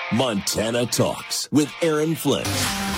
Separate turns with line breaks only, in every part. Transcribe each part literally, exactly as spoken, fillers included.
Montana Talks with Aaron Flint.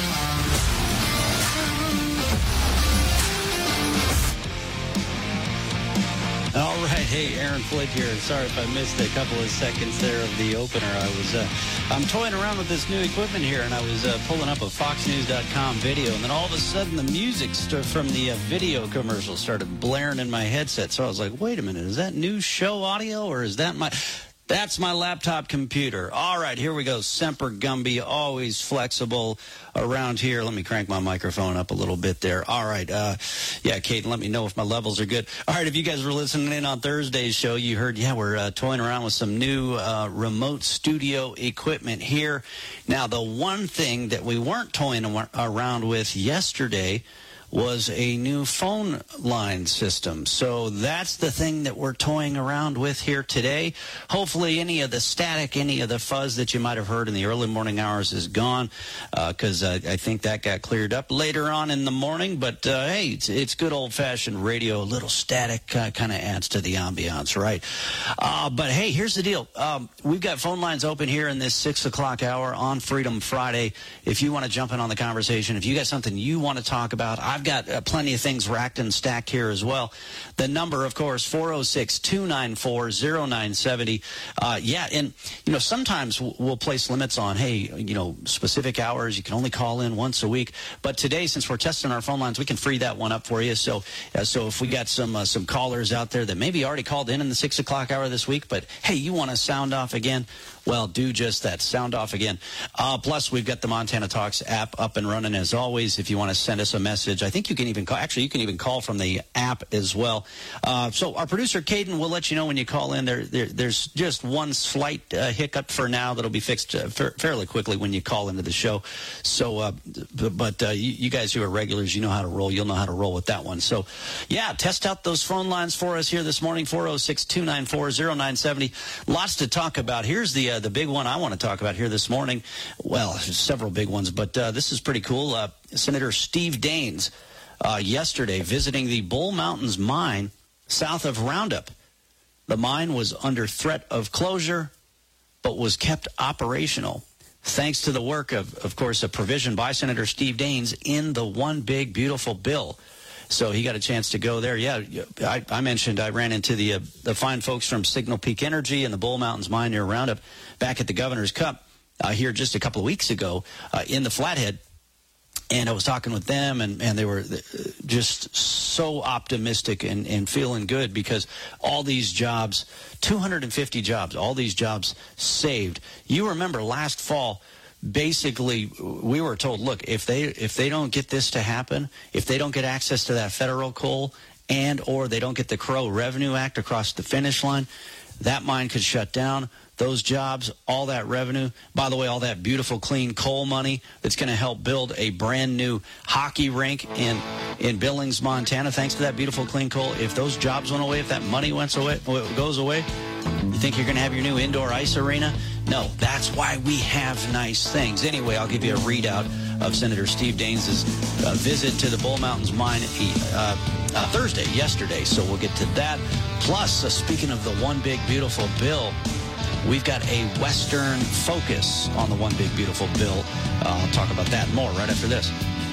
All right, hey, Aaron Flint here. Sorry if I missed a couple of seconds there of the opener. I was, uh, I'm toying around with this new equipment here, and I was uh, pulling up a Fox News dot com video, and then all of a sudden the music st- from the uh, video commercial started blaring in my headset. So I was like, wait a minute, is that new show audio, or is that my... That's my laptop computer. All right, here we go. Semper Gumby, always flexible around here. Let me crank my microphone up a little bit there. All right. Uh, yeah, Kate, let me know if my levels are good. All right, if you guys were listening in on Thursday's show, you heard, yeah, we're uh, toying around with some new uh, remote studio equipment here. Now, the one thing that we weren't toying around with yesterday was a new phone line system. So that's the thing that we're toying around with here today. Hopefully any of the static, any of the fuzz that you might have heard in the early morning hours is gone, because uh, I think that got cleared up later on in the morning. But, uh, hey, it's, it's good old-fashioned radio. A little static uh, kind of adds to the ambiance, right? Uh, but, hey, here's the deal. Um, we've got phone lines open here in this six o'clock hour on Freedom Friday. If you want to jump in on the conversation, if you got something you want to talk about, I've got uh, plenty of things racked and stacked here as well. The number, of course, four oh six, two nine four, oh nine seven oh. Uh, yeah, and, you know, sometimes we'll place limits on, hey, you know, specific hours. You can only call in once a week. But today, since we're testing our phone lines, we can free that one up for you. So uh, so if we got some uh, some callers out there that maybe already called in in the six o'clock hour this week, but, hey, you want to sound off again? Well, do just that. Sound off again. Uh, plus, we've got the Montana Talks app up and running as always. If you want to send us a message, I think you can even call. Actually, you can even call from the app as well. Uh, so our producer, Caden, will let you know when you call in. There, there There's just one slight uh, hiccup for now that'll be fixed uh, fa- fairly quickly when you call into the show. So, uh, but uh, you, you guys who are regulars, you know how to roll. You'll know how to roll with that one. So, yeah, test out those phone lines for us here this morning, four oh six, two nine four, oh nine seven oh. Lots to talk about. Here's the uh, the big one I want to talk about here this morning. Well, there's several big ones, but uh, this is pretty cool. Uh, Senator Steve Daines uh, yesterday visiting the Bull Mountains mine south of Roundup. The mine was under threat of closure, but was kept operational thanks to the work of, of course, a provision by Senator Steve Daines in the One Big Beautiful Bill. So he got a chance to go there. Yeah, I, I mentioned I ran into the uh, the fine folks from Signal Peak Energy and the Bull Mountains mine near Roundup back at the Governor's Cup uh, here just a couple of weeks ago uh, in the Flathead. And I was talking with them, and, and they were just so optimistic and, and feeling good because all these jobs, two hundred fifty jobs, all these jobs saved. You remember last fall, basically, we were told, look, if they if they don't get this to happen, if they don't get access to that federal coal and or they don't get the Crow Revenue Act across the finish line, that mine could shut down. Those jobs, all that revenue, by the way, all that beautiful, clean coal money that's going to help build a brand new hockey rink in in Billings, Montana, thanks to that beautiful, clean coal. If those jobs went away, if that money went away, goes away, you think you're going to have your new indoor ice arena? No, that's why we have nice things. Anyway, I'll give you a readout of Senator Steve Daines' uh, visit to the Bull Mountains mine uh, uh, Thursday, yesterday. So we'll get to that. Plus, uh, speaking of the One Big Beautiful Bill, we've got a Western focus on the One Big Beautiful Bill. Uh, I'll talk about that more right after this.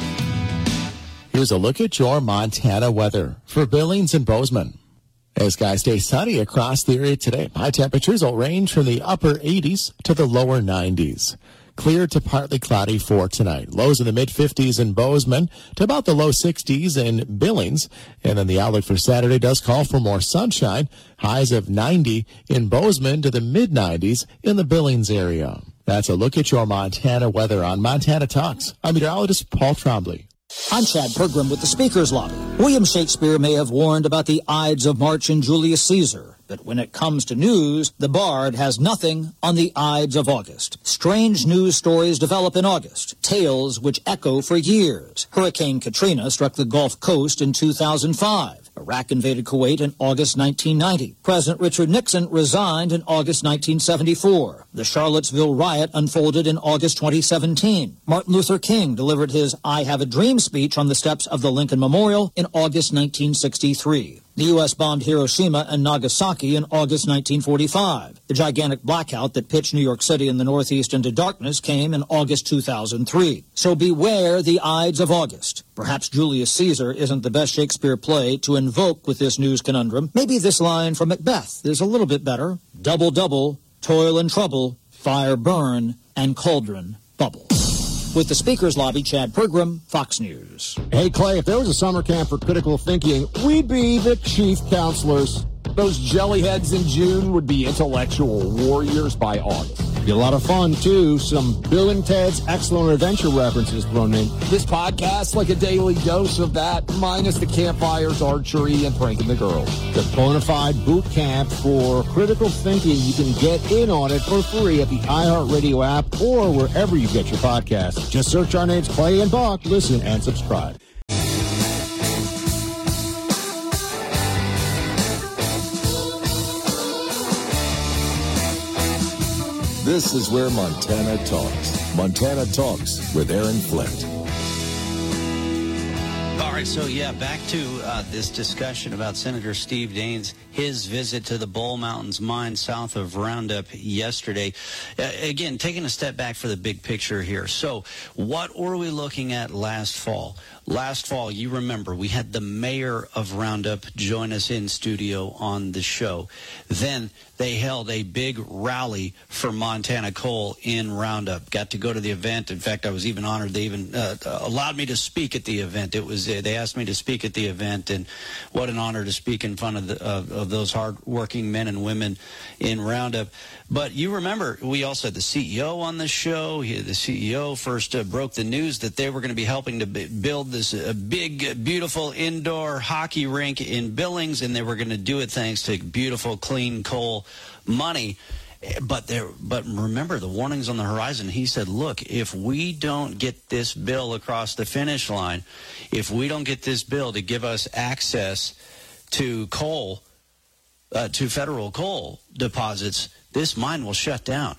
Here's a look at your Montana weather for Billings and Bozeman. As skies stay sunny across the area today, high temperatures will range from the upper eighties to the lower nineties. Clear to partly cloudy for tonight. Lows in the mid-fifties in Bozeman to about the low sixties in Billings. And then the outlook for Saturday does call for more sunshine. Highs of ninety in Bozeman to the mid-nineties in the Billings area. That's a look at your Montana weather on Montana Talks. I'm meteorologist Paul Trombley.
I'm Chad Pergram with the Speaker's Lobby. William Shakespeare may have warned about the Ides of March and Julius Caesar, but when it comes to news, the Bard has nothing on the Ides of August. Strange news stories develop in August, tales which echo for years. Hurricane Katrina struck the Gulf Coast in two thousand five. Iraq invaded Kuwait in August nineteen ninety. President Richard Nixon resigned in August nineteen seventy-four. The Charlottesville riot unfolded in August twenty seventeen. Martin Luther King delivered his I Have a Dream speech on the steps of the Lincoln Memorial in August nineteen sixty-three. The U S bombed Hiroshima and Nagasaki in August nineteen forty-five. The gigantic blackout that pitched New York City and the Northeast into darkness came in August two thousand three. So beware the Ides of August. Perhaps Julius Caesar isn't the best Shakespeare play to invoke with this news conundrum. Maybe this line from Macbeth is a little bit better. Double, double, toil and trouble, fire burn, and cauldron bubble. With the Speaker's Lobby, Chad Pergram, Fox News.
Hey, Clay, if there was a summer camp for critical thinking, we'd be the chief counselors. Those jellyheads in June would be intellectual warriors by August. Be a lot of fun, too. Some Bill and Ted's Excellent Adventure references thrown in. This podcast's like a daily dose of that, minus the campfires, archery, and pranking the girls. The bona fide boot camp for critical thinking. You can get in on it for free at the iHeartRadio app or wherever you get your podcasts. Just search our names, Clay and Buck. Listen and subscribe.
This is where Montana talks. Montana Talks with Aaron Flint.
All right, so yeah, back to uh, this discussion about Senator Steve Daines, his visit to the Bull Mountains mine south of Roundup yesterday. Uh, again, taking a step back for the big picture here. So what were we looking at last fall? Last fall, you remember, we had the mayor of Roundup join us in studio on the show. Then they held a big rally for Montana coal in Roundup. Got to go to the event. In fact, I was even honored. They even uh, allowed me to speak at the event. It was uh, they asked me to speak at the event, and what an honor to speak in front of, the, of, of those hard-working men and women in Roundup. But you remember, we also had the C E O on the show. He, the C E O first uh, broke the news that they were going to be helping to b- build this uh, big, beautiful indoor hockey rink in Billings, and they were going to do it thanks to beautiful, clean coal money. But there, but remember the warnings on the horizon. He said, look, if we don't get this bill across the finish line, if we don't get this bill to give us access to coal, uh, to federal coal deposits, this mine will shut down.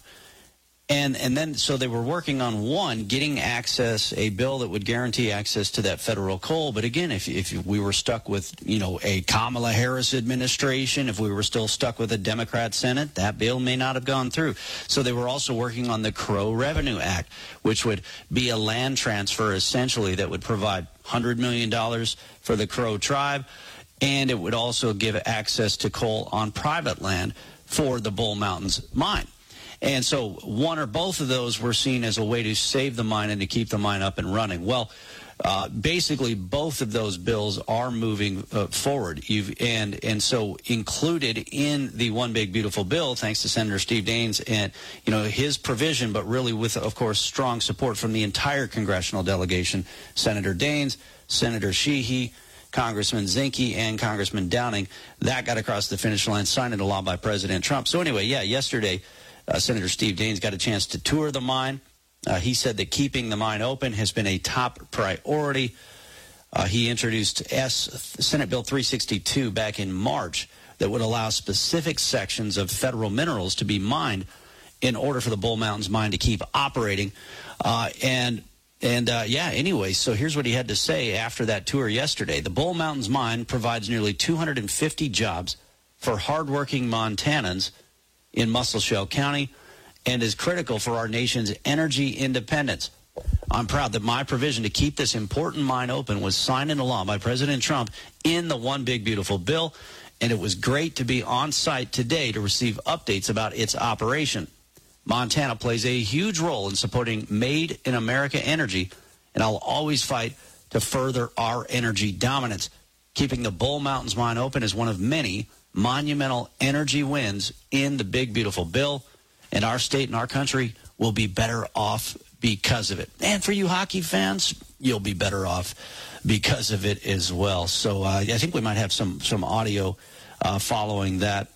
And and then, so they were working on, one, getting access, a bill that would guarantee access to that federal coal. But again, if if we were stuck with, you know, a Kamala Harris administration, if we were still stuck with a Democrat Senate, that bill may not have gone through. So they were also working on the Crow Revenue Act, which would be a land transfer, essentially, that would provide one hundred million dollars for the Crow tribe. And it would also give access to coal on private land for the Bull Mountains mine. And so one or both of those were seen as a way to save the mine and to keep the mine up and running. Well, uh, basically, both of those bills are moving uh, forward. You've, and and so included in the One Big Beautiful Bill, thanks to Senator Steve Daines and, you know, his provision, but really with, of course, strong support from the entire congressional delegation, Senator Daines, Senator Sheehy, Congressman Zinke, and Congressman Downing. That got across the finish line, signed into law by President Trump. So anyway, yeah, yesterday, Uh, Senator Steve Daines got a chance to tour the mine. Uh, he said that keeping the mine open has been a top priority. Uh, he introduced S, Senate Bill three sixty-two back in March that would allow specific sections of federal minerals to be mined in order for the Bull Mountains mine to keep operating. Uh, and, and uh, yeah, anyway, so here's what he had to say after that tour yesterday. The Bull Mountains mine provides nearly two hundred fifty jobs for hardworking Montanans in Musselshell County and is critical for our nation's energy independence. I'm proud that my provision to keep this important mine open was signed into law by President Trump in the One Big Beautiful Bill, and it was great to be on site today to receive updates about its operation. Montana plays a huge role in supporting Made in America energy, and I'll always fight to further our energy dominance. Keeping the Bull Mountains mine open is one of many monumental energy wins in the Big Beautiful Bill, and our state and our country will be better off because of it. And for you hockey fans, you'll be better off because of it as well. So uh, I think we might have some some audio uh, following that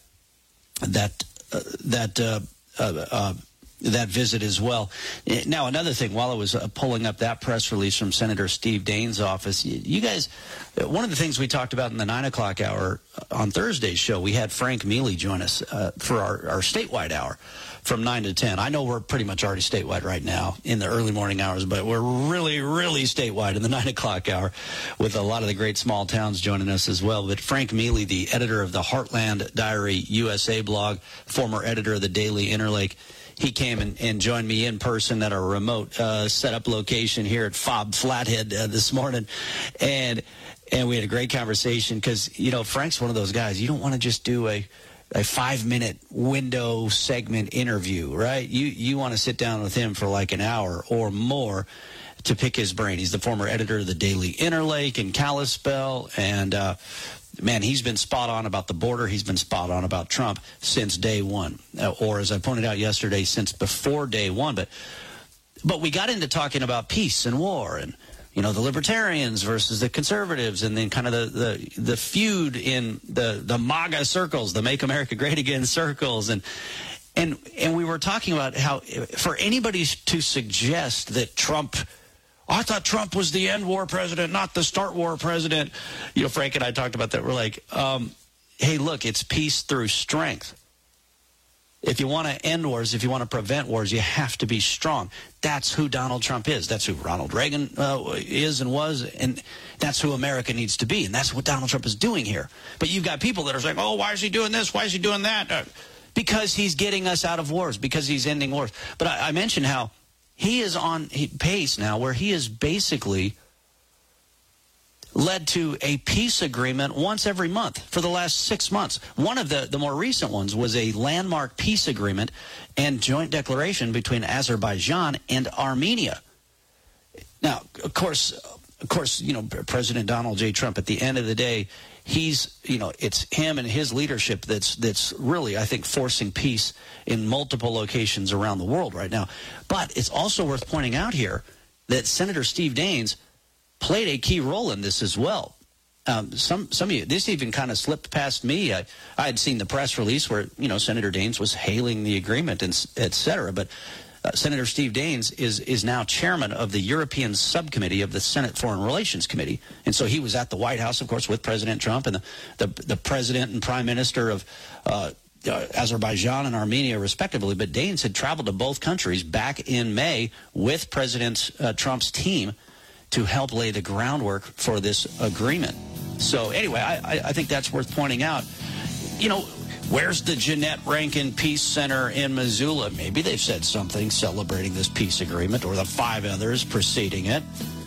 that uh, that uh, uh, uh, that visit as well. Now, another thing, while I was uh, pulling up that press release from Senator Steve Daines' office, you, you guys, one of the things we talked about in the nine o'clock hour on Thursday's show, we had Frank Mealy join us uh, for our, our statewide hour from nine to ten. I know we're pretty much already statewide right now in the early morning hours, but we're really, really statewide in the nine o'clock hour with a lot of the great small towns joining us as well. But Frank Mealy, the editor of the Heartland Diary U S A blog, former editor of the Daily Interlake, he came and, and joined me in person at our remote uh, setup location here at Fob Flathead uh, this morning. And and we had a great conversation because, you know, Frank's one of those guys. You don't want to just do a a five-minute window segment interview, right? You you want to sit down with him for like an hour or more to pick his brain. He's the former editor of the Daily Interlake in Kalispell, and uh, man, he's been spot on about the border. He's been spot on about Trump since day one, uh, or as I pointed out yesterday, since before day one. But but we got into talking about peace and war and, you know, the libertarians versus the conservatives, and then kind of the, the, the feud in the, the MAGA circles, the Make America Great Again circles. And, and, and we were talking about how for anybody to suggest that Trump, I thought Trump was the end war president, not the start war president. You know, Frank and I talked about that. We're like, um, hey, look, it's peace through strength. If you want to end wars, if you want to prevent wars, you have to be strong. That's who Donald Trump is. That's who Ronald Reagan uh, is and was, and that's who America needs to be. And that's what Donald Trump is doing here. But you've got people that are saying, oh, why is he doing this? Why is he doing that? Uh, because he's getting us out of wars, because he's ending wars. But I, I mentioned how he is on pace now where he is basically led to a peace agreement once every month for the last six months. One of the, the more recent ones was a landmark peace agreement and joint declaration between Azerbaijan and Armenia. Now, of course, of course, you know, President Donald J. Trump, at the end of the day, he's, you know, it's him and his leadership that's that's really, I think, forcing peace in multiple locations around the world right now. But it's also worth pointing out here that Senator Steve Daines played a key role in this as well. Um, some some of you, this even kind of slipped past me. I, I had seen the press release where, you know, Senator Daines was hailing the agreement, and et cetera. But uh, Senator Steve Daines is is now chairman of the European Subcommittee of the Senate Foreign Relations Committee. And so he was at the White House, of course, with President Trump and the, the, the president and prime minister of uh, uh, Azerbaijan and Armenia, respectively. But Daines had traveled to both countries back in May with President uh, Trump's team to help lay the groundwork for this agreement. So anyway, I, I think that's worth pointing out. You know, where's the Jeanette Rankin Peace Center in Missoula? Maybe they've said something celebrating this peace agreement, or the five others preceding it.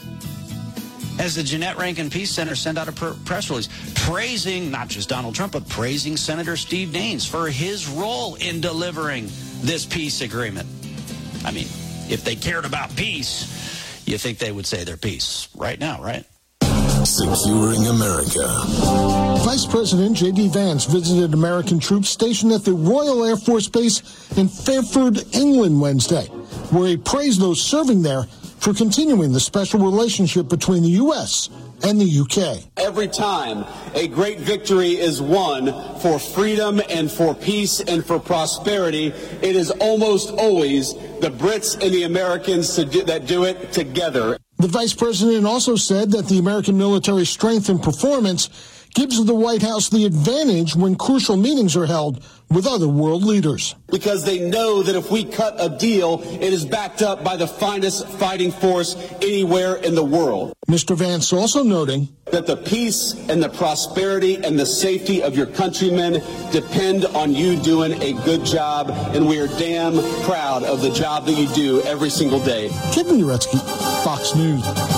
Has the Jeanette Rankin Peace Center sent out a pr- press release praising not just Donald Trump, but praising Senator Steve Daines for his role in delivering this peace agreement? I mean, if they cared about peace, you think they would say their piece right now, right?
Securing America.
Vice President J D Vance visited American troops stationed at the Royal Air Force Base in Fairford, England, Wednesday, where he praised those serving there for continuing the special relationship between the U S and the U K.
Every time a great victory is won for freedom and for peace and for prosperity, it is almost always the Brits and the Americans that do it together.
The vice president also said that the American military strength and performance gives the White House the advantage when crucial meetings are held with other world leaders.
Because they know that if we cut a deal, it is backed up by the finest fighting force anywhere in the world.
Mister Vance also noting
that the peace and the prosperity and the safety of your countrymen depend on you doing a good job, and we are damn proud of the job that you do every single day.
Kevin Uretsky, Fox News.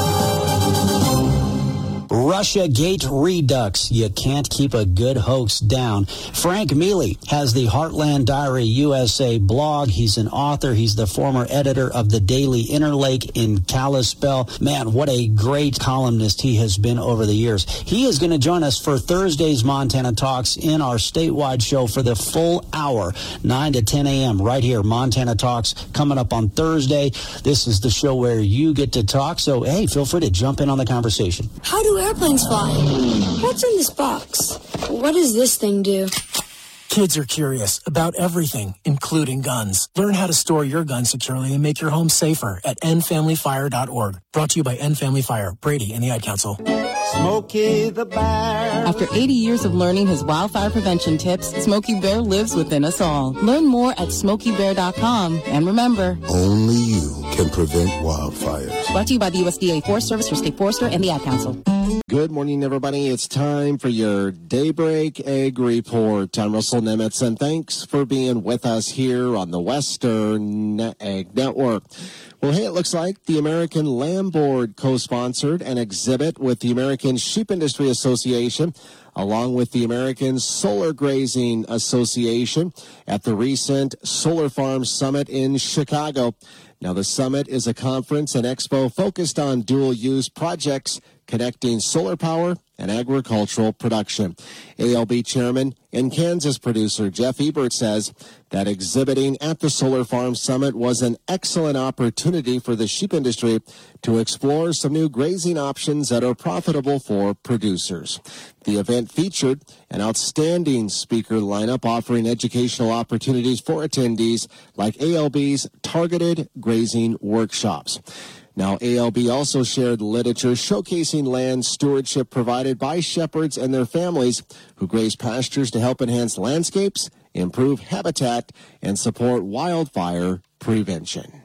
Russiagate Redux. You can't keep a good hoax down. Frank Mealy has the Heartland Diary U S A blog. He's an author. He's the former editor of the Daily Interlake in Kalispell. Man, what a great columnist he has been over the years. He is going to join us for Thursday's Montana Talks in our statewide show for the full hour, nine to ten a.m. right here. Montana Talks coming up on Thursday. This is the show where you get to talk. So, hey, feel free to jump in on the conversation.
How do airplanes fly? What's in this box? What does this thing do? Kids are curious about everything, including guns. Learn how to store your gun securely and make your home safer at end family fire dot org. Brought to you by End Family Fire, Brady, and the Ad Council.
Smokey the Bear. After eighty years of learning his wildfire prevention tips, Smokey Bear lives within us all. Learn more at smokey bear dot com. And remember,
only you can prevent wildfires.
Brought to you by the U S D A Forest Service, your state forester, and the Ad Council.
Good morning, everybody. It's time for your Daybreak Egg Report. I'm Russell Nemitz, and thanks for being with us here on the Western Egg Network. Well, hey, it looks like the American Lamb Board co-sponsored an exhibit with the American Sheep Industry Association, along with the American Solar Grazing Association at the recent Solar Farm Summit in Chicago. Now, the summit is a conference and expo focused on dual-use projects connecting solar power and agricultural production. A L B chairman and Kansas producer Jeff Ebert says that exhibiting at the Solar Farm Summit was an excellent opportunity for the sheep industry to explore some new grazing options that are profitable for producers. The event featured an outstanding speaker lineup offering educational opportunities for attendees like A L B's targeted grazing workshops. Now, A L B also shared literature showcasing land stewardship provided by shepherds and their families who graze pastures to help enhance landscapes, improve habitat, and support wildfire prevention.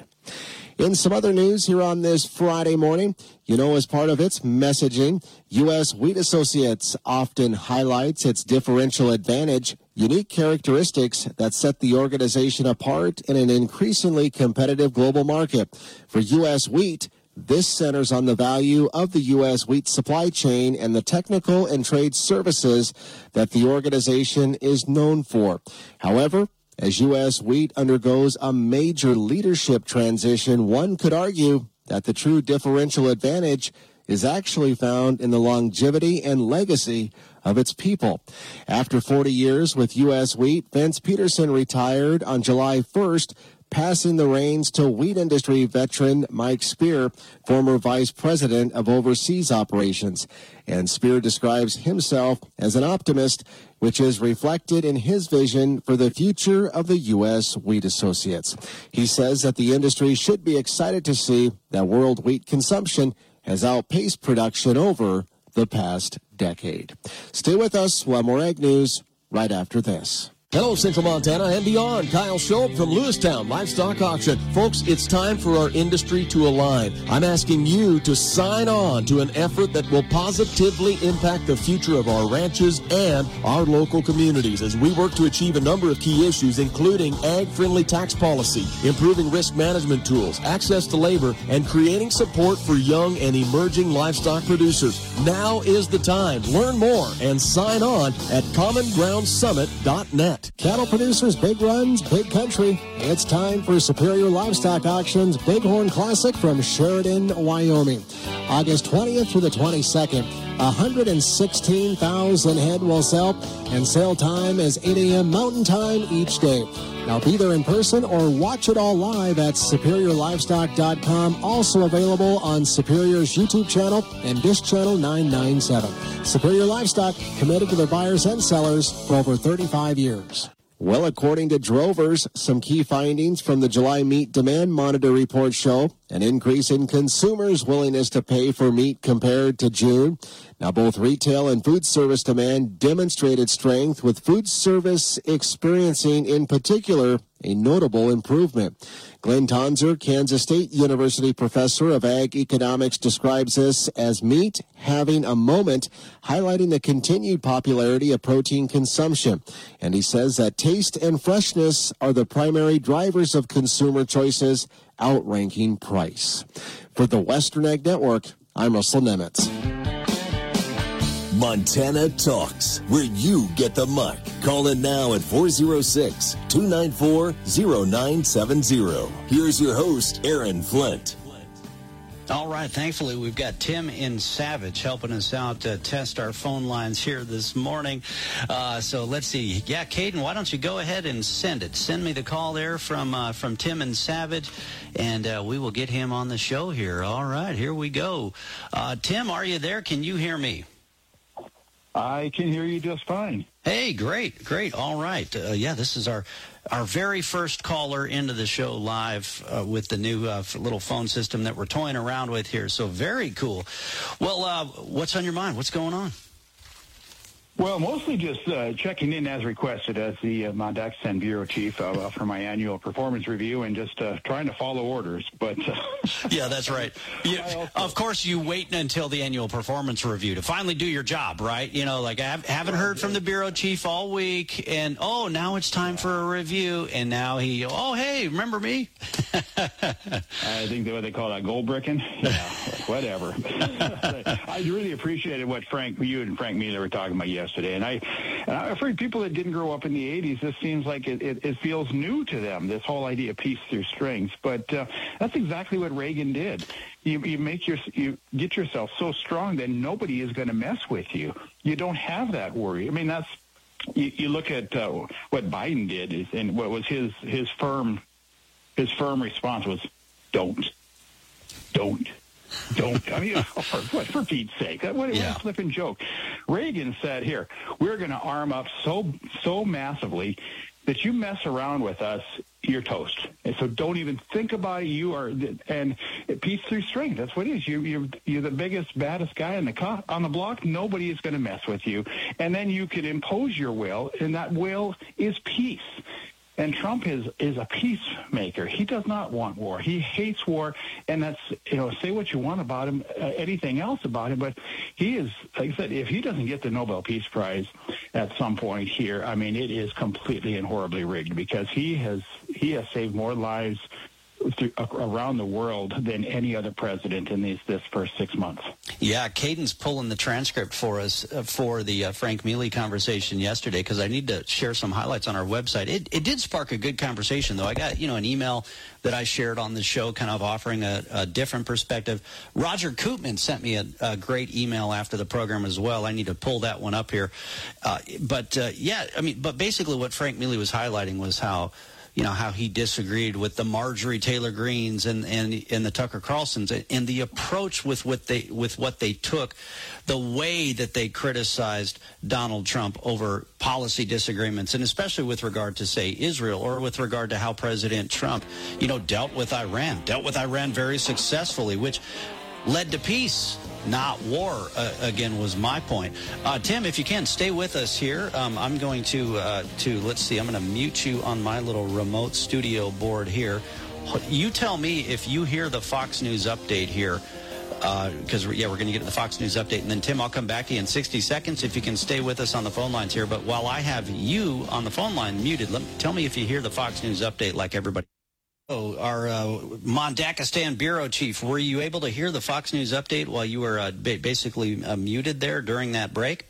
In some other news here on this Friday morning, you know, as part of its messaging, U S Wheat Associates often highlights its differential advantage, unique characteristics that set the organization apart in an increasingly competitive global market. For U S Wheat, this centers on the value of the U S wheat supply chain and the technical and trade services that the organization is known for. However, as U S Wheat undergoes a major leadership transition, one could argue that the true differential advantage is actually found in the longevity and legacy of its people. After forty years with U S Wheat, Vince Peterson retired on July first, passing the reins to wheat industry veteran Mike Spear, former vice president of overseas operations. And Spear describes himself as an optimist, which is reflected in his vision for the future of the U S Wheat Associates. He says that the industry should be excited to see that world wheat consumption has outpaced production over the past decade. Stay with us. We'll have more Ag News right after this.
Hello, Central Montana and beyond. Kyle Schultz from Lewistown Livestock Auction. Folks, it's time for our industry to align. I'm asking you to sign on to an effort that will positively impact the future of our ranches and our local communities as we work to achieve a number of key issues, including ag-friendly tax policy, improving risk management tools, access to labor, and creating support for young and emerging livestock producers. Now is the time. Learn more and sign on at common ground summit dot net.
Cattle producers, big runs, big country. It's time for Superior Livestock Auctions Bighorn Classic from Sheridan, Wyoming. August twentieth through the twenty-second. one hundred sixteen thousand head will sell, and sale time is eight a.m. Mountain Time each day. Now be there in person or watch it all live at superior livestock dot com. Also available on Superior's YouTube channel and Dish Channel nine ninety-seven. Superior Livestock, committed to their buyers and sellers for over thirty-five years. Well, according to Drovers, some key findings from the July Meat Demand Monitor report show an increase in consumers' willingness to pay for meat compared to June. Now, both retail and food service demand demonstrated strength, with food service experiencing, in particular, a notable improvement. Glenn Tonzer, Kansas State University professor of ag economics, describes this as meat having a moment, highlighting the continued popularity of protein consumption. And he says that taste and freshness are the primary drivers of consumer choices, outranking price. For the Western Ag Network, I'm Russell Nemitz.
Montana Talks, where you get the mic. Call in now at four oh six, two nine four, oh nine seven oh. Here's your host, Aaron Flint.
All right, thankfully we've got Tim in Savage helping us out to test our phone lines here this morning. Uh, so let's see. Yeah, Caden, why don't you go ahead and send it. Send me the call there from uh, from Tim in Savage, and uh, we will get him on the show here. All right, here we go. Uh, Tim, are you there? Can you hear me?
I can hear you just fine.
Hey, great, great. All right. Uh, yeah, this is our our very first caller into the show live uh, with the new uh, little phone system that we're toying around with here. So very cool. Well, uh, what's on your mind? What's going on?
Well, mostly just uh, checking in as requested as the uh, Mondakistan Bureau Chief uh, for my annual performance review and just uh, trying to follow orders. But uh,
yeah, that's right. You, also, of course, you wait until the annual performance review to finally do your job, right? You know, like I haven't heard from the Bureau Chief all week, and oh, now it's time for a review, and now he, oh, hey, remember me?
I think what they call that gold bricking. Yeah, whatever. I really appreciated what Frank, you and Frank Mueller were talking about yesterday. Today. And, I, and I'm afraid people that didn't grow up in the eighties, this seems like it, it, it feels new to them, this whole idea of peace through strength. But uh, that's exactly what Reagan did. You, you make your, you get yourself so strong that nobody is going to mess with you. You don't have that worry. I mean, that's, you, you look at uh, what Biden did, is, and what was his, his firm, his firm response was, don't, don't. Don't. I mean, for, what, for Pete's sake, what,
yeah.
what a flippin' joke. Reagan said, here, we're going to arm up so so massively that you mess around with us, you're toast. And so don't even think about it. You are, and peace through strength. That's what it is. You, you're, you're the biggest, baddest guy on the co- on the block. Nobody is going to mess with you. And then you can impose your will, and that will is peace. And Trump is, is a peacemaker. He does not want war. He hates war, and that's, you know, say what you want about him, uh, anything else about him, but he is, like I said, if he doesn't get the Nobel Peace Prize at some point here, I mean, it is completely and horribly rigged, because he has he has saved more lives through, around the world than any other president in these this first six months.
Yeah, Caden's pulling the transcript for us uh, for the uh, Frank Mealy conversation yesterday, because I need to share some highlights on our website. It, it did spark a good conversation, though. I got, you know, an email that I shared on the show kind of offering a, a different perspective. Roger Koopman sent me a, a great email after the program as well. I need to pull that one up here. Uh, but, uh, yeah, I mean, but basically what Frank Mealy was highlighting was how, you know, how he disagreed with the Marjorie Taylor Greens and, and, and the Tucker Carlsons, and the approach with what they with what they took, the way that they criticized Donald Trump over policy disagreements, and especially with regard to, say, Israel, or with regard to how President Trump, you know, dealt with Iran, dealt with Iran very successfully, which led to peace, not war, uh, again, was my point. Uh, Tim, if you can, stay with us here. Um, I'm going to, uh, to, let's see, I'm going to mute you on my little remote studio board here. You tell me if you hear the Fox News update here, because, uh, yeah, we're going to get to the Fox News update. And then, Tim, I'll come back to you in sixty seconds if you can stay with us on the phone lines here. But while I have you on the phone line muted, let me, tell me if you hear the Fox News update like everybody. Oh, our uh, Mondakistan Bureau Chief, were you able to hear the Fox News update while you were uh, ba- basically uh, muted there during that break?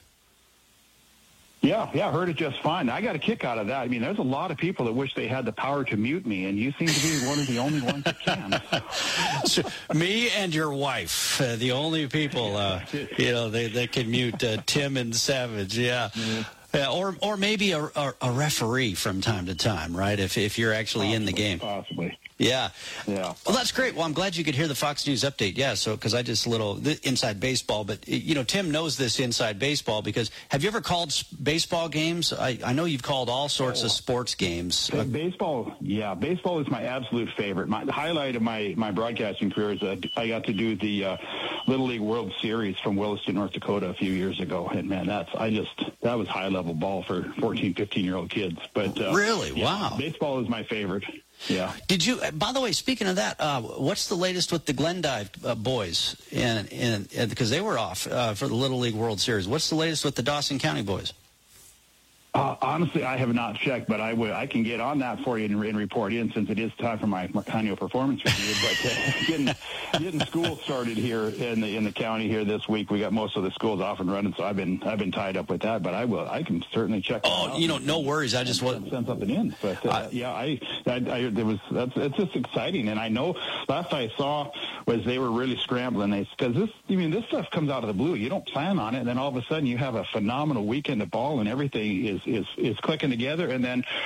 Yeah, yeah, I heard it just fine. I got a kick out of that. I mean, there's a lot of people that wish they had the power to mute me, and you seem to be one of the only ones that can.
So, me and your wife, uh, the only people, uh, you know, they, they can mute uh, Tim and Savage, yeah. Mm-hmm. Yeah, or or maybe a, a, a referee from time to time, right? If if you're actually possibly, in the game,
possibly.
Yeah.
Yeah.
Well, that's great. Well, I'm glad you could hear the Fox News update. Yeah. So because I just a little inside baseball, but you know, Tim knows this inside baseball because have you ever called baseball games? I, I know you've called all sorts oh. of sports games.
Uh, baseball, yeah, baseball is my absolute favorite. My the highlight of my my broadcasting career is uh, I got to do the uh, Little League World Series from Williston, North Dakota, a few years ago, and man, that's I just that was high level ball for fourteen, fifteen year old kids. But uh,
really,
yeah,
wow,
baseball is my favorite. Yeah.
Did you? By the way, speaking of that, uh, what's the latest with the Glendive uh, boys? And and because they were off uh, for the Little League World Series, what's the latest with the Dawson County boys?
Uh, honestly, I have not checked, but I will. I can get on that for you and, and report in since it is time for my, my annual performance review. But uh, getting getting school started here in the in the county here this week, we got most of the schools off and running, so I've been I've been tied up with that. But I will. I can certainly check.
Oh, you know, no worries. I just want
to send something in. But uh, I, yeah, I, I, I there was that's it's just exciting, and I know last I saw was they were really scrambling. They because this I mean this stuff comes out of the blue. You don't plan on it, and then all of a sudden you have a phenomenal weekend of ball, and everything is. Is, is clicking together, and then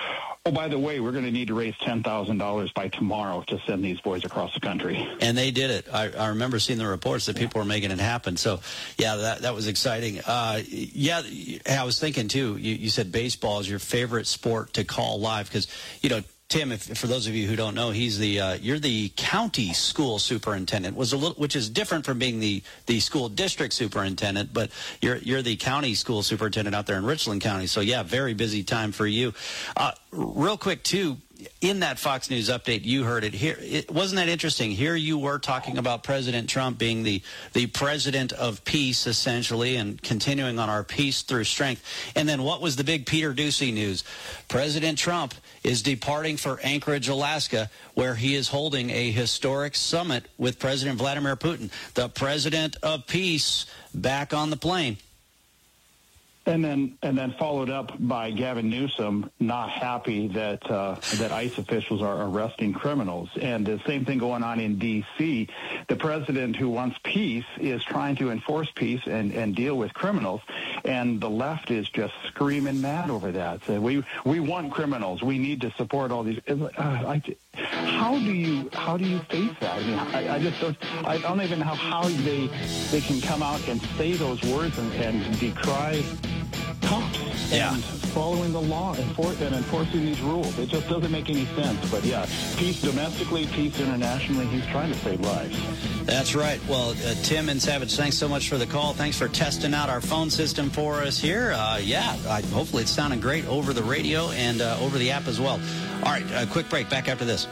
Oh, by the way, we're going to need to raise ten thousand dollars by tomorrow to send these boys across the country.
And they did it. I, I remember seeing the reports that people were making it happen. So, yeah, that that was exciting. Uh, yeah, I was thinking, too, you, you said baseball is your favorite sport to call live because, you know, Tim, if, for those of you who don't know, he's the uh, you're the county school superintendent, was a little, which is different from being the, the school district superintendent. But you're you're the county school superintendent out there in Richland County. So yeah, very busy time for you. Uh, real quick too, in that Fox News update, you heard it here. It, wasn't that interesting? Here you were talking about President Trump being the the president of peace, essentially, and continuing on our peace through strength. And then what was the big Peter Doocy news? President Trump is departing for Anchorage, Alaska, where he is holding a historic summit with President Vladimir Putin, the president of peace, back on the plane.
And then, and then followed up by Gavin Newsom not happy that uh, that ICE officials are arresting criminals, and the same thing going on in D C. The president, who wants peace, is trying to enforce peace and, and deal with criminals, and the left is just screaming mad over that. So we we want criminals. We need to support all these. Uh, I, how do you how do you face that? I mean, I, I just don't. I don't even know how they they can come out and say those words and, and decry cops
yeah.
and following the law and, for, and enforcing these rules. It just doesn't make any sense. But yeah, peace domestically, peace internationally. He's trying to save lives.
That's right. Well, uh, Tim and Savage, thanks so much for the call. Thanks for testing out our phone system for us here. Uh, yeah, I, hopefully it's sounding great over the radio and uh, over the app as well. All right, a quick break. Back after this.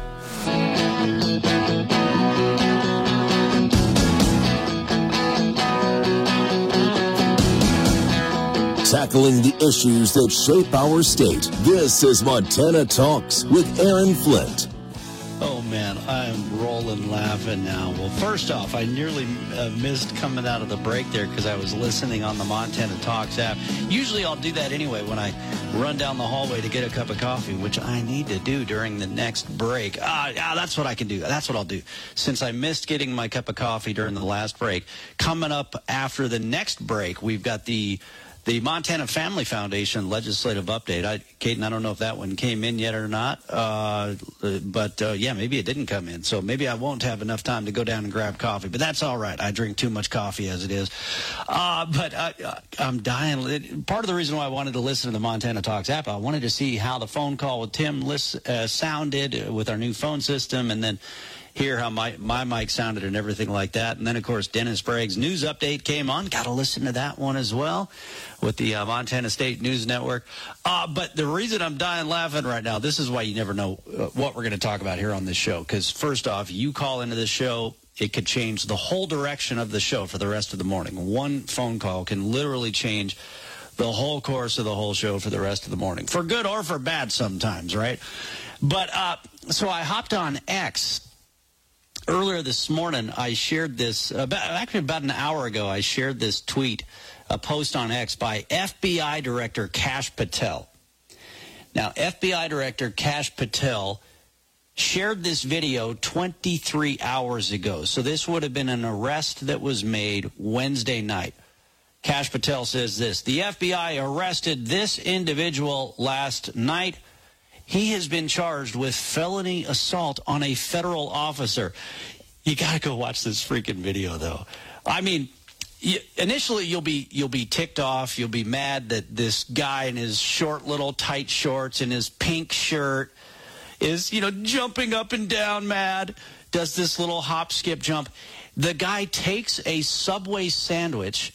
Tackling the issues that shape our state. This is Montana Talks with Aaron Flint.
Oh, man, I'm rolling laughing now. Well, first off, I nearly uh, missed coming out of the break there because I was listening on the Montana Talks app. Usually I'll do that anyway when I run down the hallway to get a cup of coffee, which I need to do during the next break. Ah, ah, that's what I can do. That's what I'll do. Since I missed getting my cup of coffee during the last break, coming up after the next break, we've got the... The Montana Family Foundation legislative update. I, Caden, I don't know if that one came in yet or not, uh, but uh, yeah, maybe it didn't come in. So maybe I won't have enough time to go down and grab coffee, but that's all right. I drink too much coffee as it is. Uh, but I, I'm dying. Part of the reason why I wanted to listen to the Montana Talks app, I wanted to see how the phone call with Tim list, uh, sounded with our new phone system, and then hear how my, my mic sounded and everything like that. And then, of course, Dennis Bragg's news update came on. Got to listen to that one as well with the uh, Montana State News Network. Uh, but the reason I'm dying laughing right now, this is why you never know uh, what we're going to talk about here on this show. Because, first off, you call into this show, it could change the whole direction of the show for the rest of the morning. One phone call can literally change the whole course of the whole show for the rest of the morning, for good or for bad sometimes, right? But uh, so I hopped on X. Earlier this morning, I shared this, about, actually about an hour ago, I shared this tweet, a post on X by F B I Director Kash Patel. Now, F B I Director Kash Patel shared this video twenty-three hours ago. So this would have been an arrest that was made Wednesday night. Kash Patel says this: the F B I arrested this individual last night. He has been charged with felony assault on a federal officer. You got to go watch this freaking video, though. I mean, you, initially you'll be you'll be ticked off. You'll be mad that this guy in his short little tight shorts and his pink shirt is, you know, jumping up and down mad, does this little hop, skip, jump. The guy takes a Subway sandwich,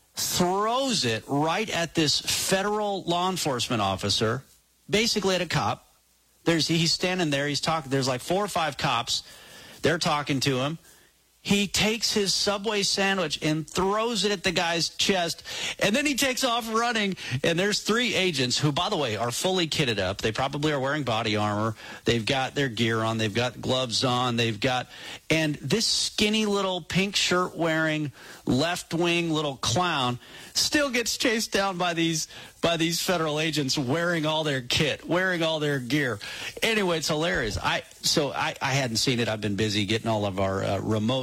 throws it right at this federal law enforcement officer, basically at a cop. There's he's standing there. He's talking. There's like four or five cops. They're talking to him. He takes his Subway sandwich and throws it at the guy's chest, and then he takes off running. And there's three agents who, by the way, are fully kitted up. They probably are wearing body armor. They've got their gear on. They've got gloves on. They've got, and this skinny little pink shirt wearing left-wing little clown still gets chased down by these by these federal agents wearing all their kit, wearing all their gear. Anyway, it's hilarious. I so I, I hadn't seen it. I've been busy getting all of our uh, remote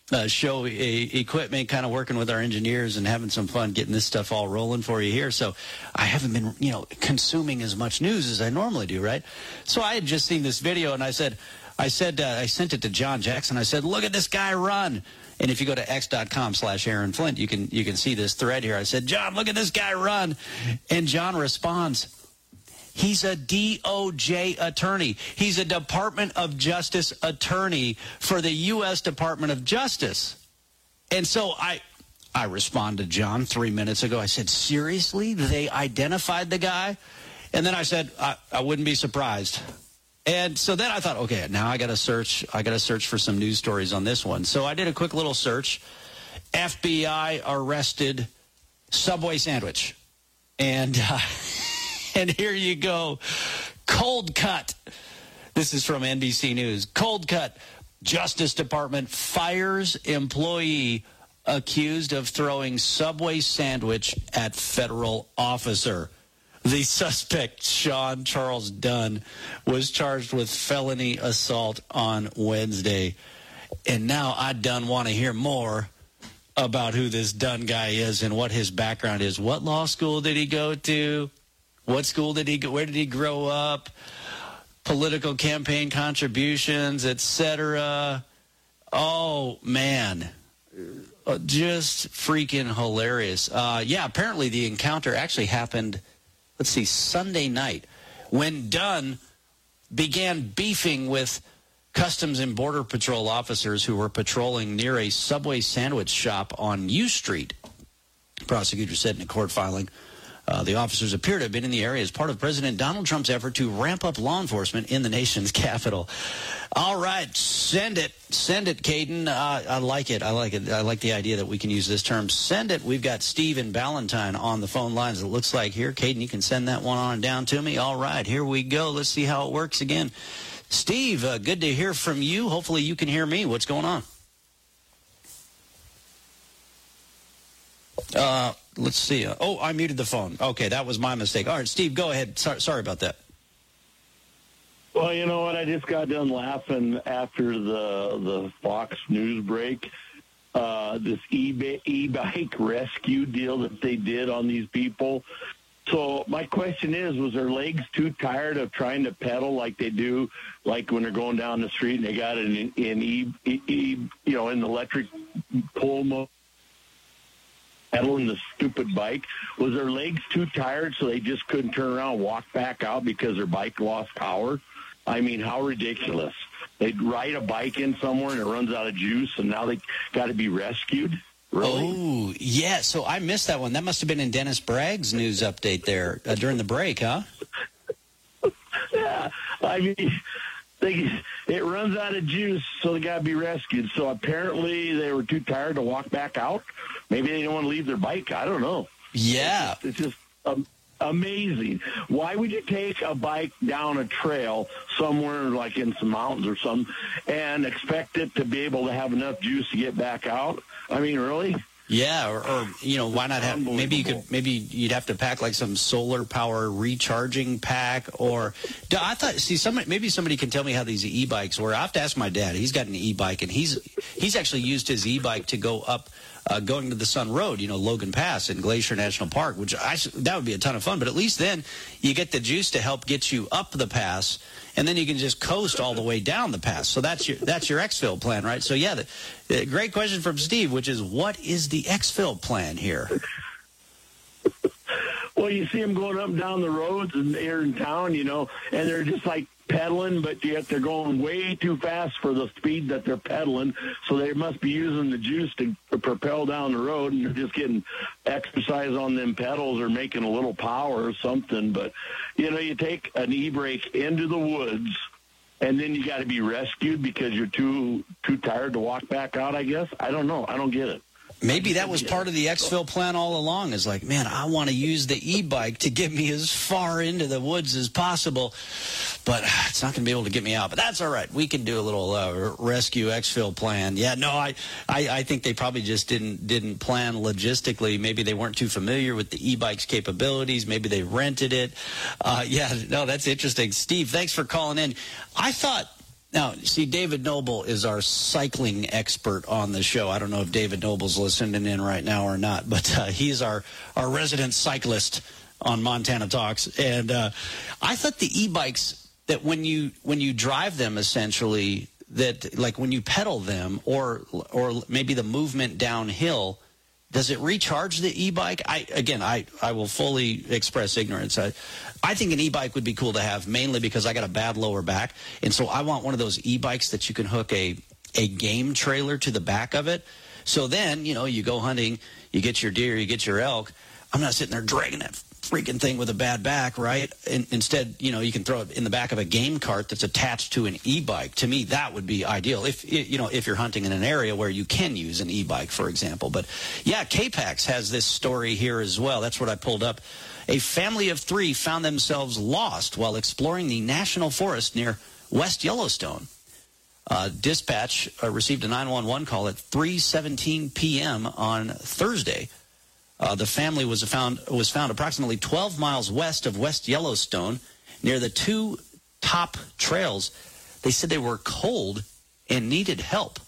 uh, show e- equipment, kind of working with our engineers and having some fun getting this stuff all rolling for you here. So I haven't been, you know, consuming as much news as I normally do, right? So I had just seen this video, and I said, I said, uh, I sent it to John Jackson. I said, look at this guy run. And if you go to x.com slash Aaron Flint, you can you can see this thread here. I said, John, look at this guy run. And John responds, he's a D O J attorney. He's a Department of Justice attorney for the U S Department of Justice. And so I I responded to John three minutes ago. I said, seriously? They identified the guy? And then I said, I, I wouldn't be surprised. And so then I thought, okay, now I got to search. I got to search for some news stories on this one. So I did a quick little search. F B I arrested Subway sandwich, and uh, and here you go. Cold cut. This is from N B C News. Cold cut. Justice Department fires employee accused of throwing Subway sandwich at federal officer. The suspect, Sean Charles Dunn, was charged with felony assault on Wednesday. And now I done want to hear more about who this Dunn guy is and what his background is. What law school did he go to? What school did he go? Where did he grow up? Political campaign contributions, et cetera. Oh, man. Just freaking hilarious. Uh, yeah, apparently the encounter actually happened... Let's see, Sunday night, when Dunn began beefing with Customs and Border Patrol officers who were patrolling near a Subway sandwich shop on U Street. Prosecutors said in a court filing, uh, the officers appear to have been in the area as part of President Donald Trump's effort to ramp up law enforcement in the nation's capital. All right, send it. Send it, Caden. Uh, I like it. I like it. I like the idea that we can use this term. Send it. We've got Steve and Ballantyne on the phone lines, it looks like here. Caden, you can send that one on down to me. All right, here we go. Let's see how it works again. Steve, uh, good to hear from you. Hopefully you can hear me. What's going on? Uh, let's see. Uh, oh, I muted the phone. Okay, that was my mistake. All right, Steve, go ahead. Sorry, sorry about that.
Well, you know what? I just got done laughing after the the Fox News break. Uh, this e- e-bike rescue deal that they did on these people. So my question is, was their legs too tired of trying to pedal like they do, like when they're going down the street and they got it in, in e, e, e, you know, in the electric pull mode, pedaling the stupid bike? Was their legs too tired so they just couldn't turn around and walk back out because their bike lost power? I mean, how ridiculous. They'd ride a bike in somewhere and it runs out of juice, and now they got to be rescued? Really?
Oh, yeah. So I missed that one. That must have been in Dennis Bragg's news update there uh, during the break, huh?
Yeah. I mean, they, it runs out of juice, so they got to be rescued. So apparently they were too tired to walk back out. Maybe they didn't want to leave their bike. I don't know.
Yeah.
It's just... It's just um, amazing. Why would you take a bike down a trail somewhere like in some mountains or something and expect it to be able to have enough juice to get back out? I mean, really?
Yeah, or, or you know, why not have, maybe you could, maybe you'd have to pack like some solar power recharging pack, or, I thought, see, somebody, maybe somebody can tell me how these e-bikes were. I have to ask my dad. He's got an e-bike, and he's, he's actually used his e-bike to go up, uh, going to the Sun Road, you know, Logan Pass in Glacier National Park, which I, that would be a ton of fun, but at least then you get the juice to help get you up the pass, and then you can just coast all the way down the pass. So that's your, that's your exfil plan, right? So yeah, the, the great question from Steve, which is, what is the exfil plan here?
Well, you see them going up and down the roads and here in town, you know, and they're just like pedaling, but yet they're going way too fast for the speed that they're pedaling. So they must be using the juice to propel down the road, and they're just getting exercise on them pedals or making a little power or something. But, you know, you take an e-brake into the woods, and then you got to be rescued because you're too too tired to walk back out, I guess. I don't know. I don't get it.
Maybe that was part of the exfil plan all along, is like, man, I want to use the e-bike to get me as far into the woods as possible, but it's not going to be able to get me out. But that's all right. We can do a little uh, rescue exfil plan. Yeah, no, I, I, I think they probably just didn't didn't plan logistically. Maybe they weren't too familiar with the e-bike's capabilities. Maybe they rented it. Uh, yeah, no, that's interesting. Steve, thanks for calling in. I thought Now, see, David Noble is our cycling expert on the show. I don't know if David Noble's listening in right now or not, but uh, he's our, our resident cyclist on Montana Talks. And uh, I thought the e-bikes, that when you when you drive them, essentially, that like when you pedal them, or or maybe the movement downhill, does it recharge the e-bike? I again, I, I will fully express ignorance. I, I think an e-bike would be cool to have, mainly because I got a bad lower back, and so I want one of those e-bikes that you can hook a a game trailer to the back of it. So then, you know, you go hunting, you get your deer, you get your elk. I'm not sitting there dragging that freaking thing with a bad back, right? And instead, you know, you can throw it in the back of a game cart that's attached to an e-bike. To me, that would be ideal if, you know, if you're hunting in an area where you can use an e-bike, for example. But yeah, K-Pax has this story here as well. That's what I pulled up. A family of three found themselves lost while exploring the national forest near West Yellowstone. Uh, dispatch uh, received a nine one one call at three seventeen p.m. on Thursday. Uh, the family was found was found approximately twelve miles west of West Yellowstone, near the two top trails. They said they were cold and needed help.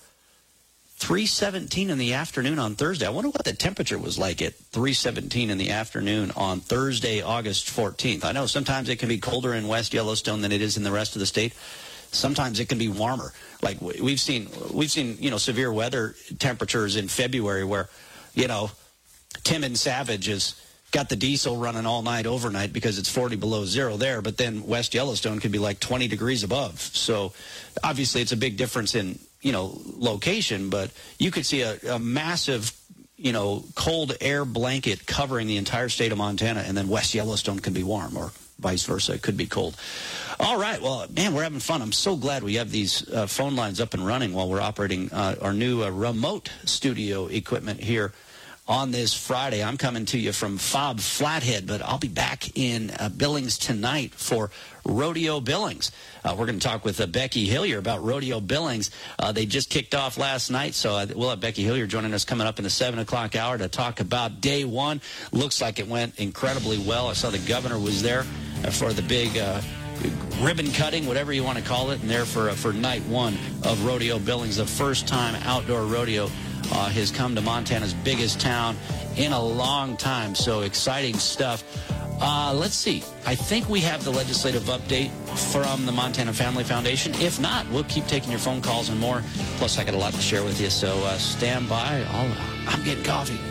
three seventeen in the afternoon on Thursday. I wonder what the temperature was like at three seventeen in the afternoon on Thursday, August fourteenth. I know sometimes it can be colder in West Yellowstone than it is in the rest of the state. Sometimes it can be warmer. Like we've seen, we've seen, you know, severe weather temperatures in February where, you know, Tim and Savage has got the diesel running all night overnight because it's forty below zero there, but then West Yellowstone could be like twenty degrees above. So obviously it's a big difference in, you know, location, but you could see a, a massive, you know, cold air blanket covering the entire state of Montana, and then West Yellowstone could be warm, or vice versa. It could be cold. All right. Well, man, we're having fun. I'm so glad we have these uh, phone lines up and running while we're operating uh, our new uh, remote studio equipment here on this Friday. I'm coming to you from Fob Flathead, but I'll be back in uh, Billings tonight for Rodeo Billings. Uh, we're going to talk with uh, Becky Hillier about Rodeo Billings. Uh, they just kicked off last night, so uh, we'll have Becky Hillier joining us coming up in the seven o'clock hour to talk about day one. Looks like it went incredibly well. I saw the governor was there uh, for the big uh, ribbon cutting, whatever you want to call it, and there for, uh, for night one of Rodeo Billings, the first time outdoor rodeo Uh, has come to Montana's biggest town in a long time. So exciting stuff. Uh, let's see. I think we have the legislative update from the Montana Family Foundation. If not, we'll keep taking your phone calls and more. Plus, I got a lot to share with you. So uh, stand by. I'll, I'm getting coffee.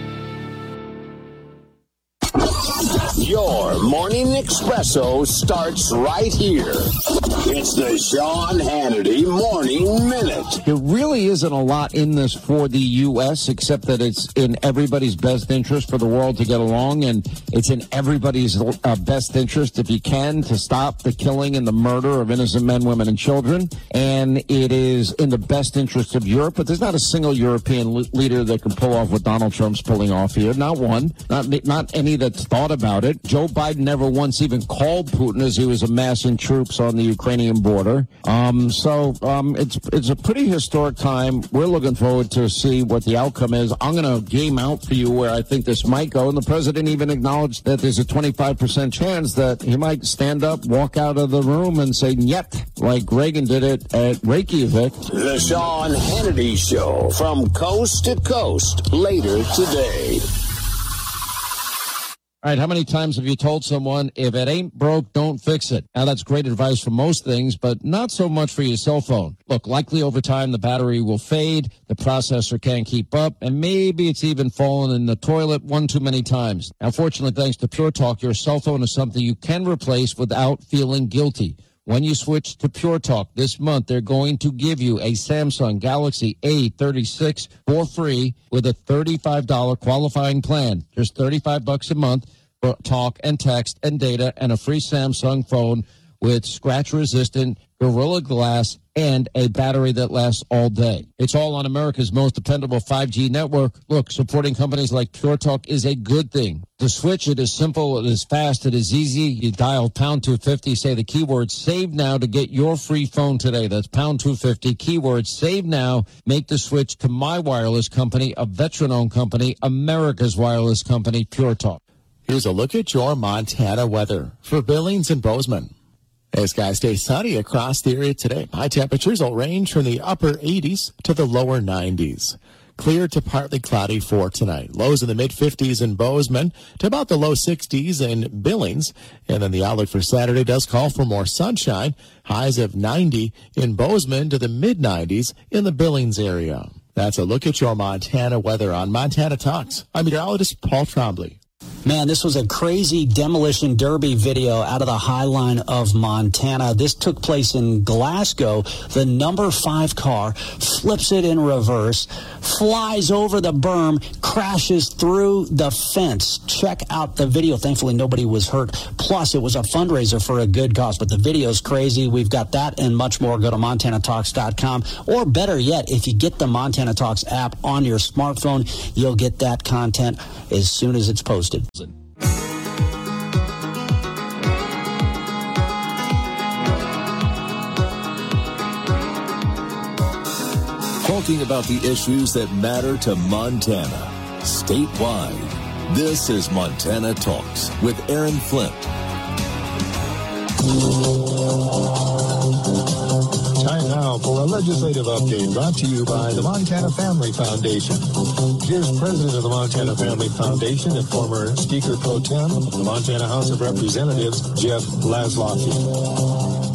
Your morning espresso starts right here. It's the Sean Hannity Morning Minute.
There really isn't a lot in this for the U S except that it's in everybody's best interest for the world to get along, and it's in everybody's uh, best interest, if you can, to stop the killing and the murder of innocent men, women, and children. And it is in the best interest of Europe, but there's not a single European le- leader that can pull off what Donald Trump's pulling off here. Not one. Not, not any that's thought about it. Joe Biden never once even called Putin as he was amassing troops on the Ukrainian border. Um, so um, it's it's a pretty historic time. We're looking forward to see what the outcome is. I'm going to game out for you where I think this might go. And the president even acknowledged that there's a twenty-five percent chance that he might stand up, walk out of the room, and say, "Yet," like Reagan did it at Reykjavik.
The Sean Hannity Show, from coast to coast, later today.
All right, how many times have you told someone, if it ain't broke, don't fix it? Now, that's great advice for most things, but not so much for your cell phone. Look, likely over time, the battery will fade, the processor can't keep up, and maybe it's even fallen in the toilet one too many times. Now, fortunately, thanks to Pure Talk, your cell phone is something you can replace without feeling guilty. When you switch to Pure Talk this month, they're going to give you a Samsung Galaxy A thirty-six for free with a thirty-five dollars qualifying plan. Just thirty-five bucks a month for talk and text and data, and a free Samsung phone with scratch-resistant Gorilla Glass and a battery that lasts all day. It's all on America's most dependable five G network. Look, supporting companies like Pure Talk is a good thing. To switch, it is simple, it is fast, it is easy. You dial pound two fifty, say the keyword SAVE NOW to get your free phone today. That's pound two fifty, keyword SAVE NOW. Make the switch to my wireless company, a veteran-owned company, America's wireless company, Pure Talk.
Here's a look at your Montana weather for Billings and Bozeman. As skies stay sunny across the area today, high temperatures will range from the upper eighties to the lower nineties. Clear to partly cloudy for tonight. Lows in the mid-fifties in Bozeman to about the low sixties in Billings. And then the outlook for Saturday does call for more sunshine. Highs of ninety in Bozeman to the mid-nineties in the Billings area. That's a look at your Montana weather on Montana Talks. I'm meteorologist Paul Trombley.
Man, this was a crazy demolition derby video out of the High Line of Montana. This took place in Glasgow. The number five car flips it in reverse, flies over the berm, crashes through the fence. Check out the video. Thankfully, nobody was hurt. Plus, it was a fundraiser for a good cause. But the video's crazy. We've got that and much more. Go to Montana Talks dot com. Or better yet, if you get the Montana Talks app on your smartphone, you'll get that content as soon as it's posted.
Talking about the issues that matter to Montana statewide. This is Montana Talks with Aaron Flint.
Time now for a legislative update brought to you by the Montana Family Foundation. Here's President of the Montana Family Foundation and former Speaker Pro Tem of the Montana House of Representatives, Jeff Laszlocky.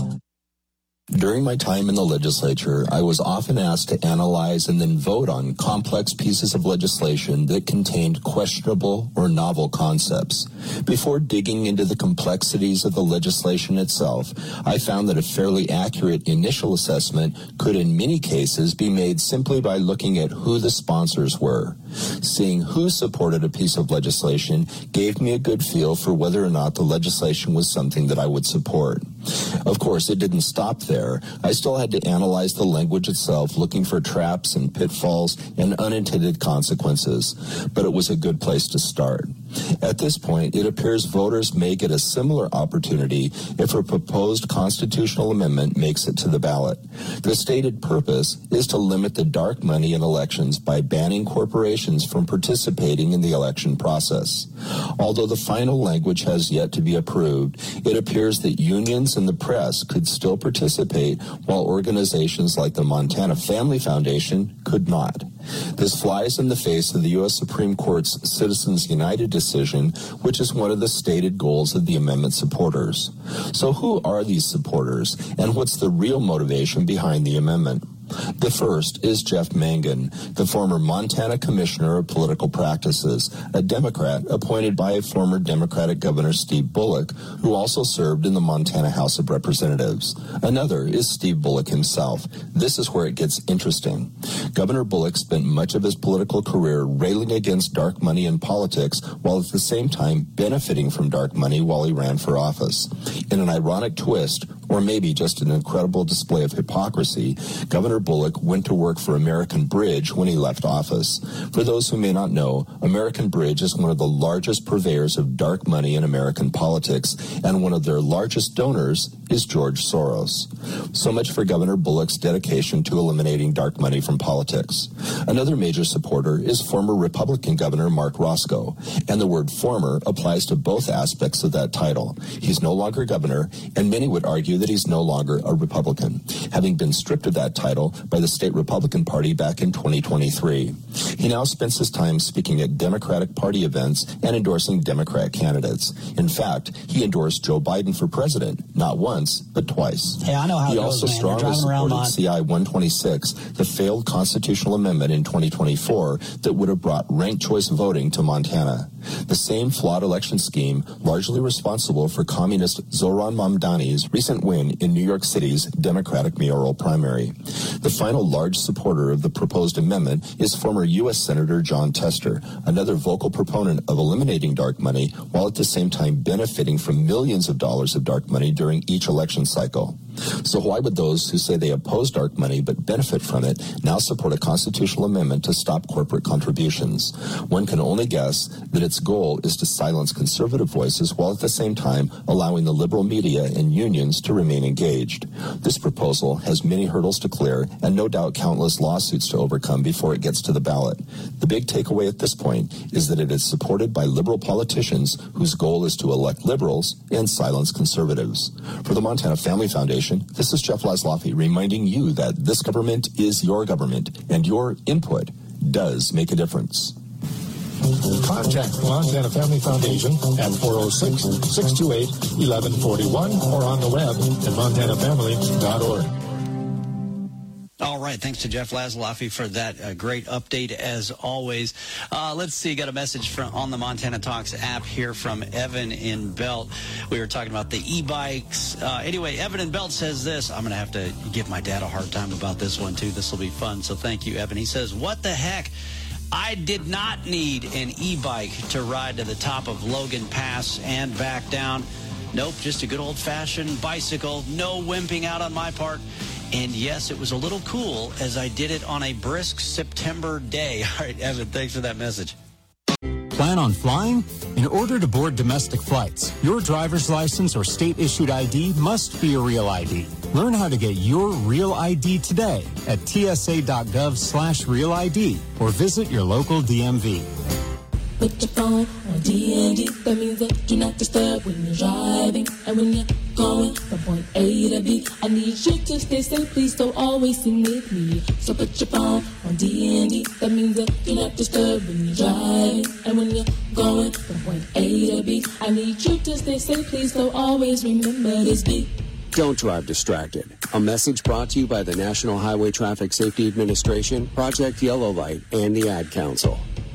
During my time in the legislature, I was often asked to analyze and then vote on complex pieces of legislation that contained questionable or novel concepts. Before digging into the complexities of the legislation itself, I found that a fairly accurate initial assessment could in many cases be made simply by looking at who the sponsors were. Seeing who supported a piece of legislation gave me a good feel for whether or not the legislation was something that I would support. Of course, it didn't stop there. I still had to analyze the language itself, looking for traps and pitfalls and unintended consequences. But it was a good place to start. At this point, it appears voters may get a similar opportunity if a proposed constitutional amendment makes it to the ballot. The stated purpose is to limit the dark money in elections by banning corporations from participating in the election process. Although the final language has yet to be approved, it appears that unions and the press could still participate while organizations like the Montana Family Foundation could not. This flies in the face of the U S Supreme Court's Citizens United decision, which is one of the stated goals of the amendment supporters. So who are these supporters, and what's the real motivation behind the amendment? The first is Jeff Mangan, the former Montana Commissioner of Political Practices, a Democrat appointed by former Democratic Governor Steve Bullock, who also served in the Montana House of Representatives. Another is Steve Bullock himself. This is where it gets interesting. Governor Bullock spent much of his political career railing against dark money in politics, while at the same time benefiting from dark money while he ran for office. In an ironic twist, or maybe just an incredible display of hypocrisy, Governor Bullock went to work for American Bridge when he left office. For those who may not know, American Bridge is one of the largest purveyors of dark money in American politics, and one of their largest donors is George Soros. So much for Governor Bullock's dedication to eliminating dark money from politics. Another major supporter is former Republican Governor Mark Roscoe, and the word former applies to both aspects of that title. He's no longer governor, and many would argue that he's no longer a Republican, having been stripped of that title by the state Republican Party back in twenty twenty-three. He now spends his time speaking at Democratic Party events and endorsing Democrat candidates. In fact, he endorsed Joe Biden for president, not once, but twice.
Hey, I know how
he
it goes,
also
man.
strongly supported Mon- C I one twenty-six, the failed constitutional amendment in twenty twenty-four that would have brought ranked choice voting to Montana. The same flawed election scheme, largely responsible for communist Zoran Mamdani's recent win in New York City's Democratic mayoral primary. The final large supporter of the proposed amendment is former U S Senator Jon Tester, another vocal proponent of eliminating dark money while at the same time benefiting from millions of dollars of dark money during each election cycle. So why would those who say they oppose dark money but benefit from it now support a constitutional amendment to stop corporate contributions? One can only guess that its goal is to silence conservative voices while at the same time allowing the liberal media and unions to remain engaged. This proposal has many hurdles to clear and no doubt countless lawsuits to overcome before it gets to the ballot. The big takeaway at this point is that it is supported by liberal politicians whose goal is to elect liberals and silence conservatives. For the Montana Family Foundation, this is Jeff Laszloffy reminding you that this government is your government and your input does make a difference.
Contact the Montana Family Foundation at four oh six, six two eight, one one four one or on the web at montana family dot org.
All right. Thanks to Jeff Laszloffy for that uh, great update, as always. Uh, let's see. Got a message from on the Montana Talks app here from Evan in Belt. We were talking about the e-bikes. Uh, anyway, Evan in Belt says this. I'm going to have to give my dad a hard time about this one, too. This will be fun. So thank you, Evan. He says, what the heck? I did not need an e-bike to ride to the top of Logan Pass and back down. Nope, just a good old-fashioned bicycle. No wimping out on my part. And yes, it was a little cool as I did it on a brisk September day. All right, Evan, thanks for that message.
Plan on flying? In order to board domestic flights, your driver's license or state-issued I D must be a real I D. Learn how to get your real I D today at T S A dot gov slash real I D or visit your local D M V.
Put your phone on D and D. That means that do not disturb when you're driving. And when you're going from point A to B, I need you to stay safe. Please don't always sing with me. So put your phone on D and D. That means that do not disturb when you're driving. And when you're going from point A to B, I need you to stay safe. Please don't always remember this beat.
Don't drive distracted. A message brought to you by the National Highway Traffic Safety Administration, Project Yellow Light, and the Ad Council.